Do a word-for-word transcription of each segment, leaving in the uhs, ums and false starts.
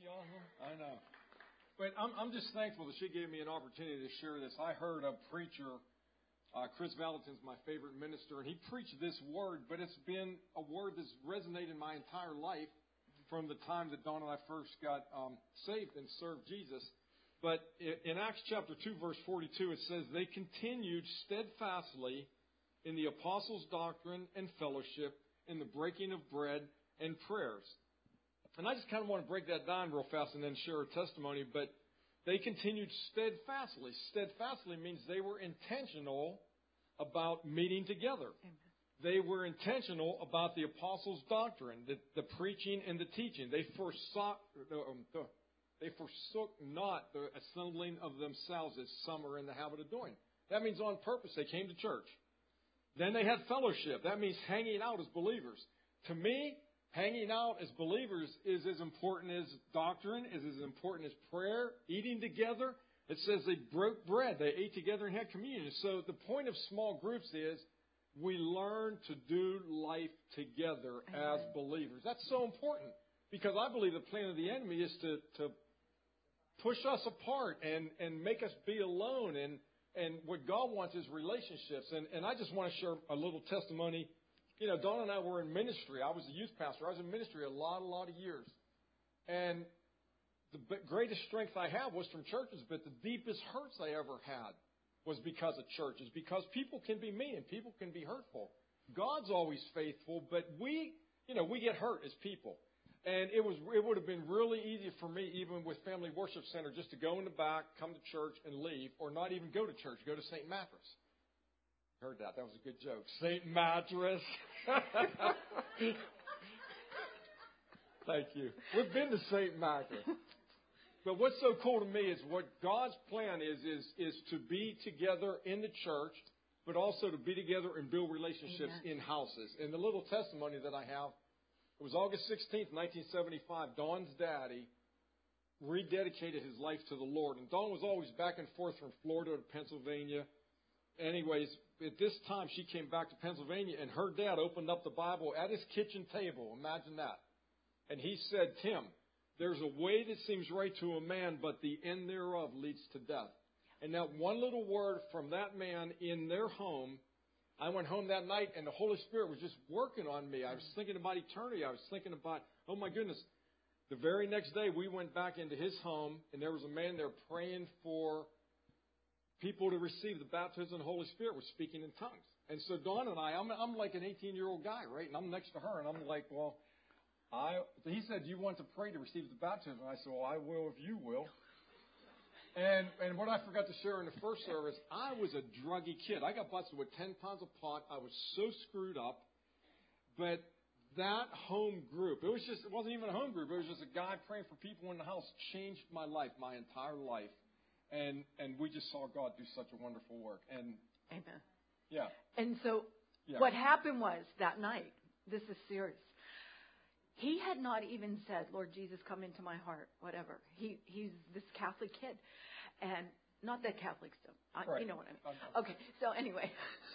she awesome? I know. But I'm, I'm just thankful that she gave me an opportunity to share this. I heard a preacher, uh, Chris Valentin's my favorite minister, and he preached this word, but it's been a word that's resonated my entire life from the time that Dawn and I first got um, saved and served Jesus. But in Acts chapter two, verse forty-two, it says, they continued steadfastly in the apostles' doctrine and fellowship, in the breaking of bread and prayers. And I just kind of want to break that down real fast and then share a testimony. But they continued steadfastly. Steadfastly means they were intentional about meeting together. Amen. They were intentional about the apostles' doctrine, the, the preaching and the teaching. They forsook, um, the, they forsook not the assembling of themselves as some are in the habit of doing. That means on purpose they came to church. Then they had fellowship. That means hanging out as believers. To me, hanging out as believers is as important as doctrine, is as important as prayer, eating together. It says they broke bread. They ate together and had communion. So the point of small groups is we learn to do life together as believers. That's so important because I believe the plan of the enemy is to, to push us apart and, and make us be alone. And, and what God wants is relationships. And, and I just want to share a little testimony. You know, Dawn and I were in ministry. I was a youth pastor. I was in ministry a lot, a lot of years. And the greatest strength I have was from churches, but the deepest hurts I ever had was because of churches, because people can be mean and people can be hurtful. God's always faithful, but we, you know, we get hurt as people. And it was, it would have been really easy for me, even with Family Worship Center, just to go in the back, come to church and leave, or not even go to church, go to Saint Mattress. Heard that. That was a good joke. Saint Mattress. Thank you. We've been to Saint Mattress. But what's so cool to me is what God's plan is, is, is to be together in the church, but also to be together and build relationships Amen. In houses. And the little testimony that I have, it was August sixteenth, nineteen seventy-five. Dawn's daddy rededicated his life to the Lord. And Dawn was always back and forth from Florida to Pennsylvania. Anyways, at this time, she came back to Pennsylvania, and her dad opened up the Bible at his kitchen table. Imagine that. And he said, Tim, there's a way that seems right to a man, but the end thereof leads to death. And that one little word from that man in their home, I went home that night, and the Holy Spirit was just working on me. I was thinking about eternity. I was thinking about, oh, my goodness. The very next day, we went back into his home, and there was a man there praying for people to receive the baptism of the Holy Spirit, was speaking in tongues. And so Dawn and I, I'm, I'm like an eighteen-year-old guy, right? And I'm next to her, and I'm like, well, I. He said, do you want to pray to receive the baptism? And I said, well, I will if you will. And and what I forgot to share in the first service, I was a druggy kid. I got busted with ten pounds of pot. I was so screwed up. But that home group, it was just, it wasn't even a home group. It was just a guy praying for people in the house, changed my life, my entire life. And and we just saw God do such a wonderful work. And Amen. Yeah. And so yeah. what happened was that night, this is serious. He had not even said, Lord Jesus, come into my heart, whatever. He He's this Catholic kid. And not that Catholics don't. I, right. You know what I mean. Okay. okay. So anyway.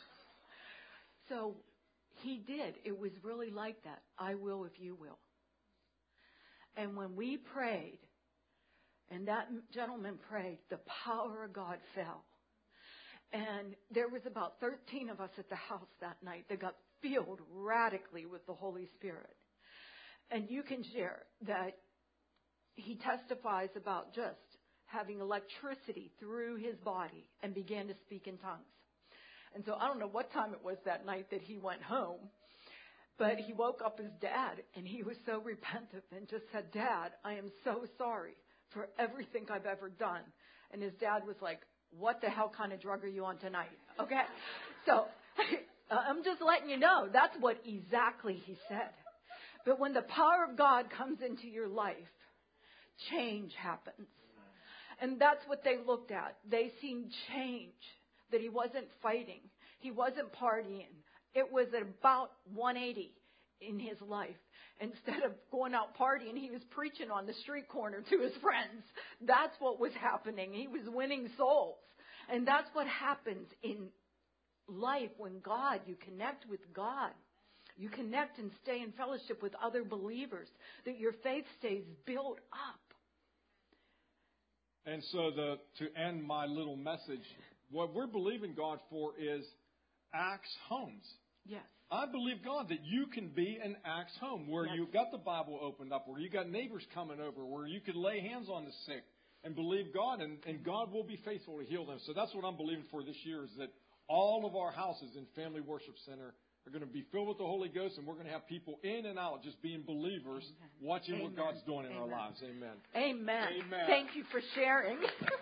So he did. It was really like that. I will if you will. And when we prayed, and that gentleman prayed, the power of God fell. And there was about thirteen of us at the house that night that got filled radically with the Holy Spirit. And you can share that he testifies about just having electricity through his body and began to speak in tongues. And so I don't know what time it was that night that he went home, but he woke up his dad, and he was so repentant and just said, Dad, I am so sorry for everything I've ever done. And his dad was like, what the hell kind of drug are you on tonight? Okay. So I'm just letting you know that's what exactly he said. But when the power of God comes into your life, change happens. And that's what they looked at. They seen change, that he wasn't fighting. He wasn't partying. It was about one eighty in his life. Instead of going out partying, he was preaching on the street corner to his friends. That's what was happening. He was winning souls. And that's what happens in life when God, you connect with God. You connect and stay in fellowship with other believers, that your faith stays built up. And so the to end my little message, what we're believing God for is Acts homes. Yes. I believe, God, that you can be an Acts home where Yes. you've got the Bible opened up, where you got neighbors coming over, where you can lay hands on the sick and believe God, and, and God will be faithful to heal them. So that's what I'm believing for this year, is that all of our houses in Family Worship Center are going to be filled with the Holy Ghost, and we're going to have people in and out just being believers, Amen. watching Amen. what God's doing in Amen. our lives. Amen. Amen. Amen. Thank you for sharing.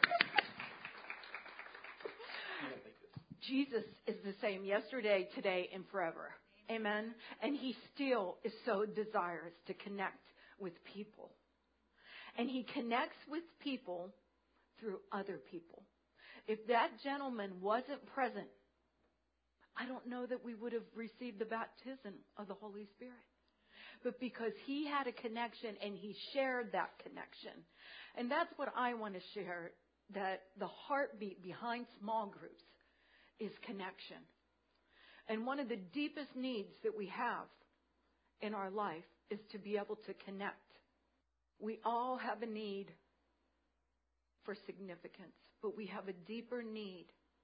Jesus is the same yesterday, today, and forever. Amen. And He still is so desirous to connect with people. And He connects with people through other people. If that gentleman wasn't present, I don't know that we would have received the baptism of the Holy Spirit. But because he had a connection and he shared that connection. And that's what I want to share, that the heartbeat behind small groups is connection. And one of the deepest needs that we have in our life is to be able to connect. We all have a need for significance, but we have a deeper need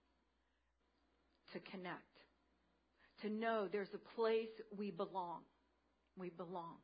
to connect. To know there's a place we belong. We belong.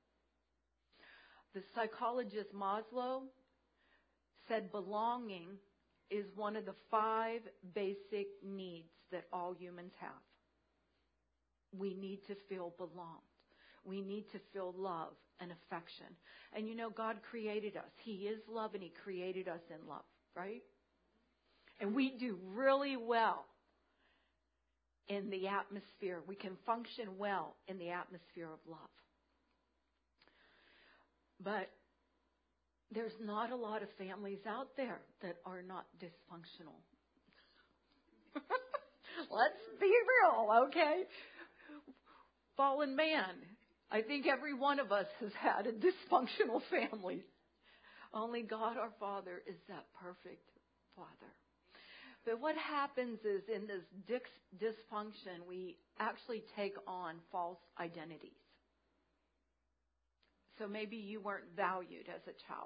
The psychologist Maslow said belonging is one of the five basic needs that all humans have. We need to feel belonged. We need to feel love and affection. And you know, God created us. He is love, and He created us in love, right? And we do really well in the atmosphere. We can function well in the atmosphere of love. But there's not a lot of families out there that are not dysfunctional. Let's be real, okay? Fallen man. I think every one of us has had a dysfunctional family. Only God our Father is that perfect Father. But what happens is, in this dis- dysfunction, we actually take on false identities. So maybe you weren't valued as a child.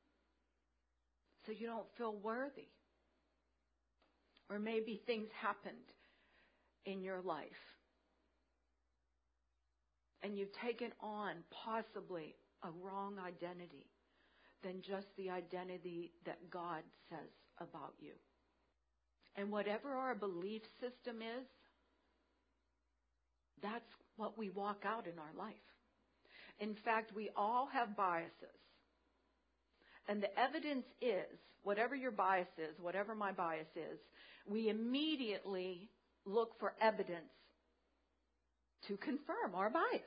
So you don't feel worthy. Or maybe things happened in your life. And you've taken on possibly a wrong identity than just the identity that God says about you. And whatever our belief system is, that's what we walk out in our life. In fact, we all have biases. And the evidence is, whatever your bias is, whatever my bias is, we immediately look for evidence to confirm our bias.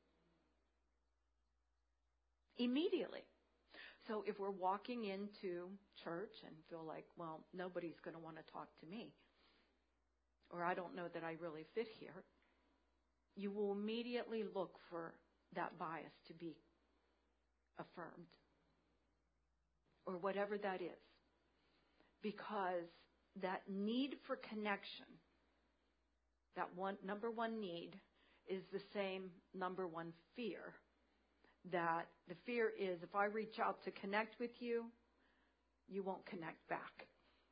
Immediately. So if we're walking into church and feel like, well, nobody's going to want to talk to me, or I don't know that I really fit here, you will immediately look for that bias to be affirmed, or whatever that is. Because that need for connection, that one number one need, is the same number one fear. That the fear is, if I reach out to connect with you, you won't connect back.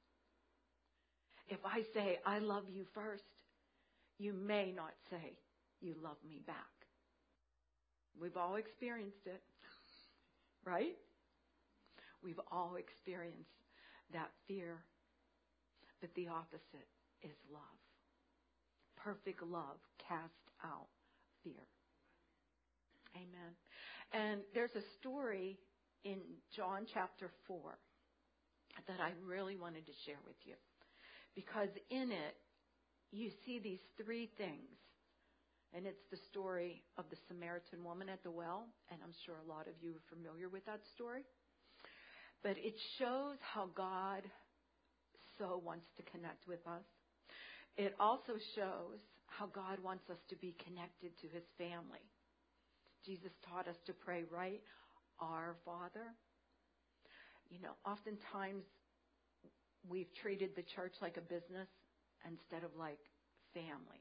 If I say, I love you first, you may not say, you love me back. We've all experienced it, right? We've all experienced that fear, but the opposite is love. Perfect love casts out fear. Amen. And there's a story in John chapter four that I really wanted to share with you. Because in it, you see these three things. And it's the story of the Samaritan woman at the well. And I'm sure a lot of you are familiar with that story. But it shows how God so wants to connect with us. It also shows how God wants us to be connected to His family. Jesus taught us to pray, right? Our Father. You know, oftentimes we've treated the church like a business instead of like family.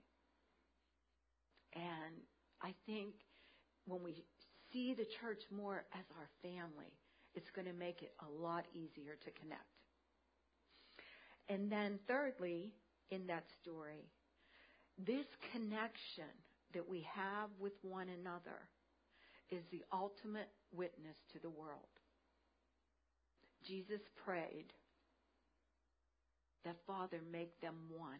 And I think when we see the church more as our family, It's going to make it a lot easier to connect. And then thirdly, in that story, this connection that we have with one another is the ultimate witness to the world. Jesus prayed that, Father, make them one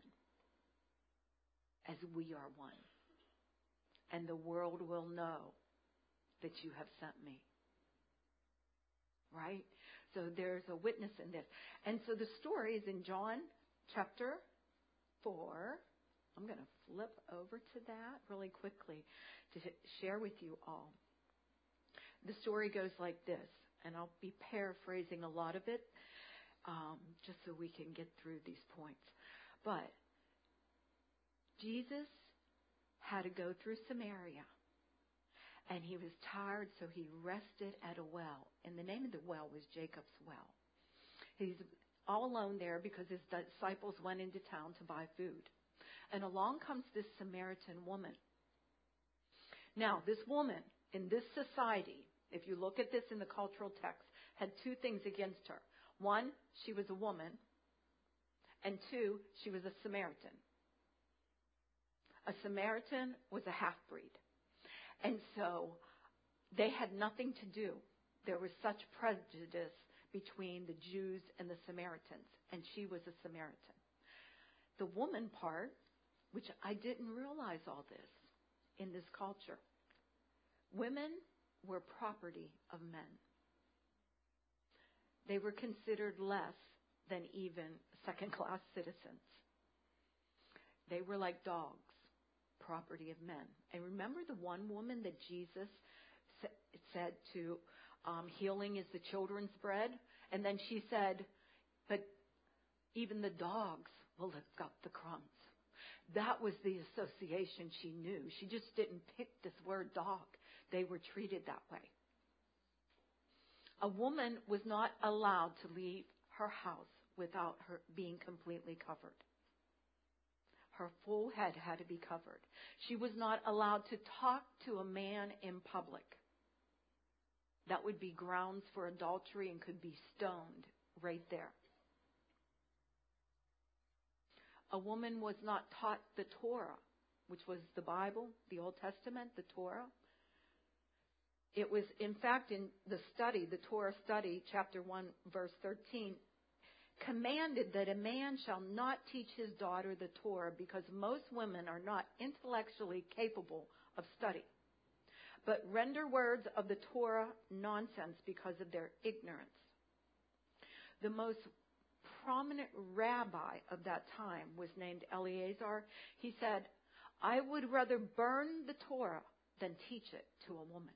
as we are one. And the world will know that you have sent me. Right? So there's a witness in this. And so the story is in John chapter four. I'm going to flip over to that really quickly to share with you all. The story goes like this, and I'll be paraphrasing a lot of it um, just so we can get through these points. But Jesus had to go through Samaria. And he was tired, so he rested at a well. And the name of the well was Jacob's Well. He's all alone there because his disciples went into town to buy food. And along comes this Samaritan woman. Now, this woman, in this society, if you look at this in the cultural text, had two things against her. One, she was a woman. And two, she was a Samaritan. A Samaritan was a half-breed. And so they had nothing to do. There was such prejudice between the Jews and the Samaritans, and she was a Samaritan. The woman part, which I didn't realize all this in this culture, women were property of men. They were considered less than even second-class citizens. They were like dogs. Property of men. And remember the one woman that Jesus said to, um, healing is the children's bread? And then she said, but even the dogs will lick up the crumbs. That was the association she knew. She just didn't pick this word dog. They were treated that way. A woman was not allowed to leave her house without her being completely covered. Her full head had to be covered. She was not allowed to talk to a man in public. That would be grounds for adultery and could be stoned right there. A woman was not taught the Torah, which was the Bible, the Old Testament, the Torah. It was, in fact, in the study, the Torah study, chapter one, verse thirteen, commanded that a man shall not teach his daughter the Torah because most women are not intellectually capable of study, but render words of the Torah nonsense because of their ignorance. The most prominent rabbi of that time was named Eleazar. He said, I would rather burn the Torah than teach it to a woman.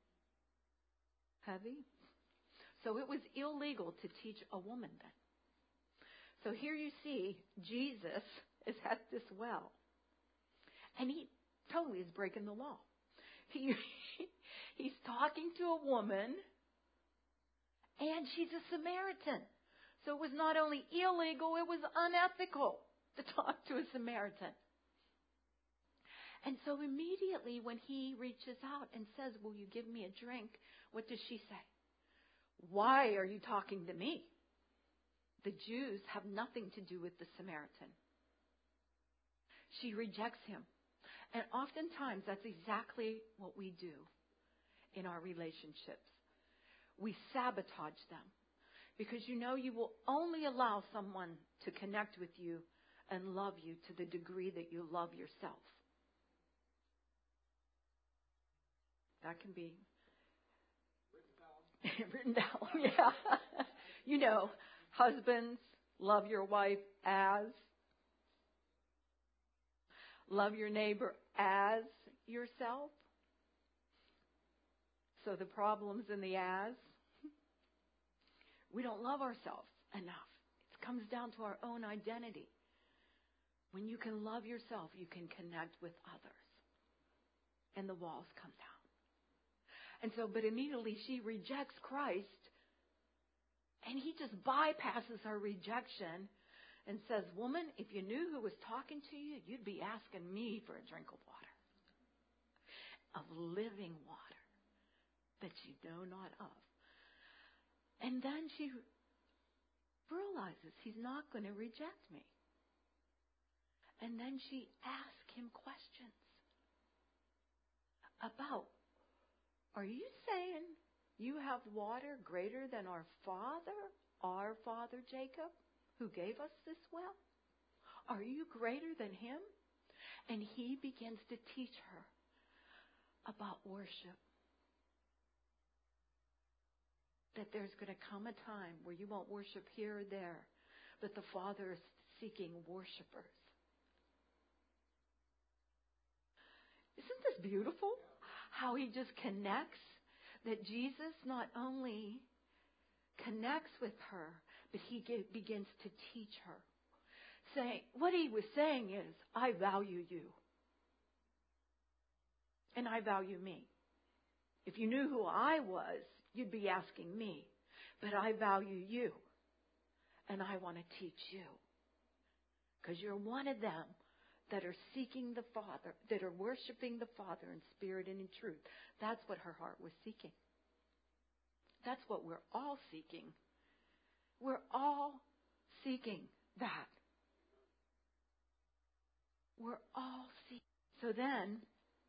Heavy? So it was illegal to teach a woman then. So here you see Jesus is at this well. And he totally is breaking the law. He, he's talking to a woman, and she's a Samaritan. So it was not only illegal, it was unethical to talk to a Samaritan. And so immediately when he reaches out and says, will you give me a drink? What does she say? Why are you talking to me? The Jews have nothing to do with the Samaritan. She rejects him. And oftentimes that's exactly what we do in our relationships. We sabotage them. Because you know you will only allow someone to connect with you and love you to the degree that you love yourself. That can be written down. written down, yeah. You know, husbands, love your wife as. Love your neighbor as yourself. So the problem's in the as. We don't love ourselves enough. It comes down to our own identity. When you can love yourself, you can connect with others. And the walls come down. And so, but immediately she rejects Christ. And he just bypasses her rejection and says, woman, if you knew who was talking to you, you'd be asking me for a drink of water. Of living water that you know not of. And then she realizes he's not going to reject me. And then she asks him questions about, are you saying you have water greater than our father, our father Jacob, who gave us this well? Are you greater than him? And he begins to teach her about worship. That there's going to come a time where you won't worship here or there, but the Father is seeking worshipers. Isn't this beautiful? How he just connects, that Jesus not only connects with her, but he get, begins to teach her. Saying, what he was saying is, I value you. And I value me. If you knew who I was, you'd be asking me. But I value you. And I want to teach you. Because you're one of them that are seeking the Father, that are worshiping the Father in spirit and in truth. That's what her heart was seeking. That's what we're all seeking. We're all seeking that. We're all seeking. So then,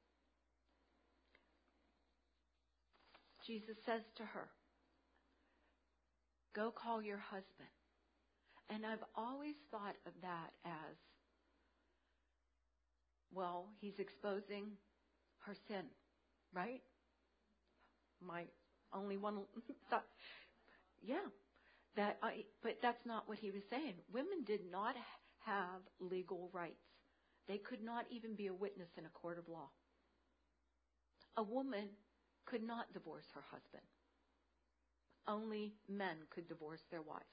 Jesus says to her, go call your husband. And I've always thought of that as, well, he's exposing her sin, right? My only one thought, yeah, that I, but that's not what he was saying. Women did not have legal rights. They could not even be a witness in a court of law. A woman could not divorce her husband. Only men could divorce their wives.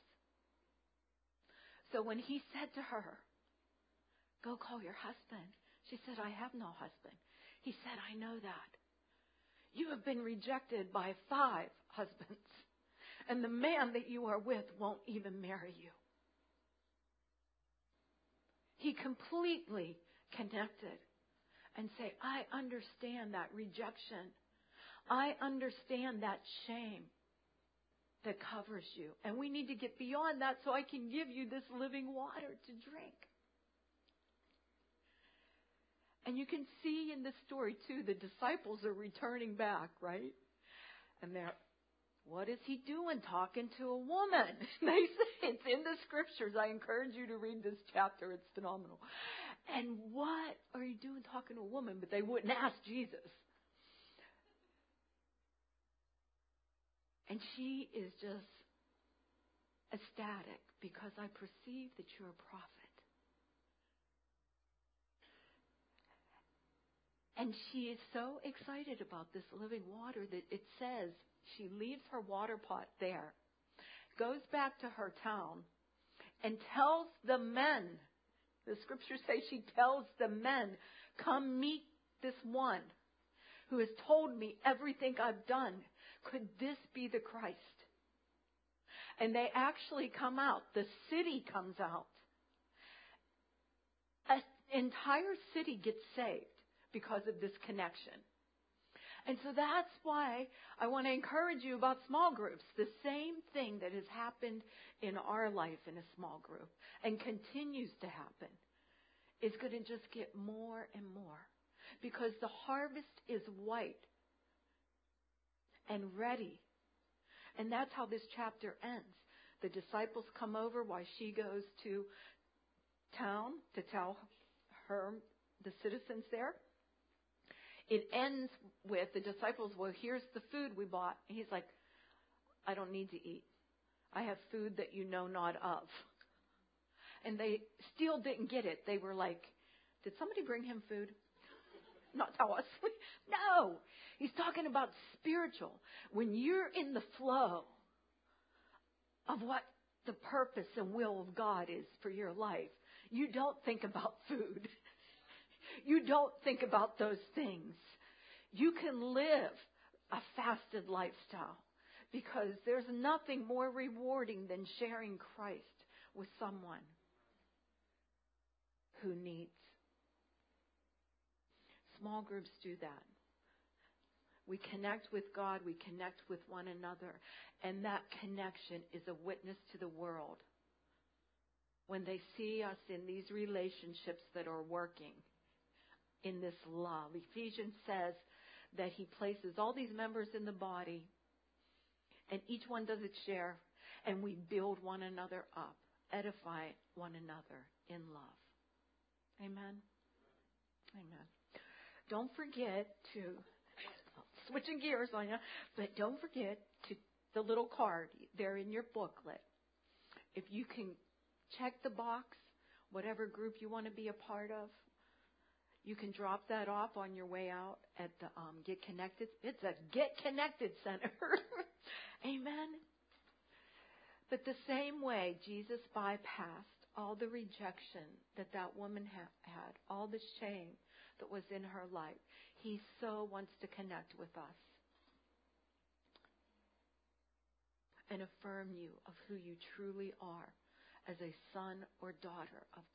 So when he said to her, go call your husband, she said, I have no husband. He said, I know that. You have been rejected by five husbands, and the man that you are with won't even marry you. He completely connected and say, I understand that rejection. I understand that shame that covers you. And we need to get beyond that so I can give you this living water to drink. And you can see in this story, too, the disciples are returning back, right? And they're, what is he doing talking to a woman? They say it's in the scriptures. I encourage you to read this chapter. It's phenomenal. And what are you doing talking to a woman? But they wouldn't ask Jesus. And she is just ecstatic because I perceive that you're a prophet. And she is so excited about this living water that it says she leaves her water pot there, goes back to her town, and tells the men, the scriptures say she tells the men, come meet this one who has told me everything I've done. Could this be the Christ? And they actually come out. The city comes out. An entire city gets saved because of this connection. And so that's why I want to encourage you about small groups. The same thing that has happened in our life in a small group and continues to happen is going to just get more and more, because the harvest is white and ready. And that's how this chapter ends. The disciples come over while she goes to town to tell her, the citizens there. It ends with the disciples, well, here's the food we bought. And he's like, I don't need to eat. I have food that you know not of. And they still didn't get it. They were like, did somebody bring him food? Not tell us. No. He's talking about spiritual. When you're in the flow of what the purpose and will of God is for your life, you don't think about food. You don't think about those things. You can live a fasted lifestyle because there's nothing more rewarding than sharing Christ with someone who needs. Small groups do that. We connect with God. We connect with one another. And that connection is a witness to the world. When they see us in these relationships that are working in this love. Ephesians says that he places all these members in the body, and each one does its share, and we build one another up, edify one another in love. Amen? Amen. Don't forget to, switching gears on you, but don't forget to the little card there in your booklet. If you can check the box, whatever group you want to be a part of, you can drop that off on your way out at the um, Get Connected. It's a Get Connected Center. Amen. But the same way Jesus bypassed all the rejection that that woman ha- had, all the shame that was in her life, he so wants to connect with us and affirm you of who you truly are as a son or daughter of